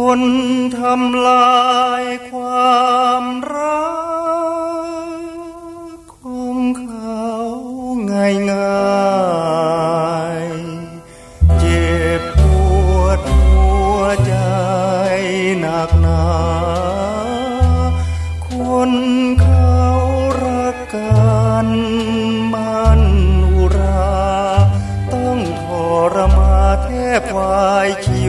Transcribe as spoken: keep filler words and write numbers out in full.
คนทำลายความรักของเขาง่ายๆเจ็บปวดหัวใจหนักหนาคนเขารักกันมันอุราต้องทรมานแทบวายชี